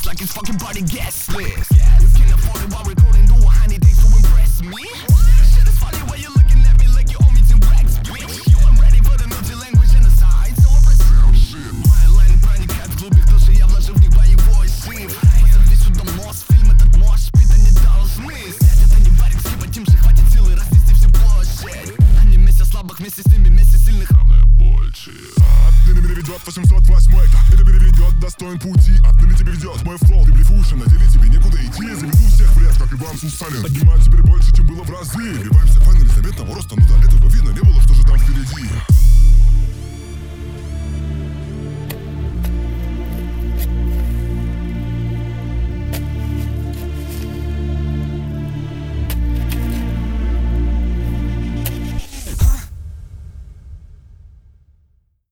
like it's fucking party guest list. You can't afford it while recording, do a honey things to impress me. Shit is funny when you're looking at me like you owe me 10 racks, bitch. You ain't ready for the multi-language genocide, so impressive. Моя лайн проникает в глубь души, я вложил в них боевой сив. Позови сюда мост, фильм этот можешь пить, а не дал смысл. Это не варик, скипать им же хватит силы разнести всю площадь. Они вместе слабых, вместе с ними, вместе сильных. Равное больше. Отныне меня ведет 808-й. Это переведет, достоин пути. Отныне тебе ведет мой флоу. Ты блефуешь, на деле тебе некуда идти. Заведу всех в лес, как Иван Сусанин. Поднимаю теперь больше, чем было в разы. Вливаемся в фэн, заметного роста, ну да, это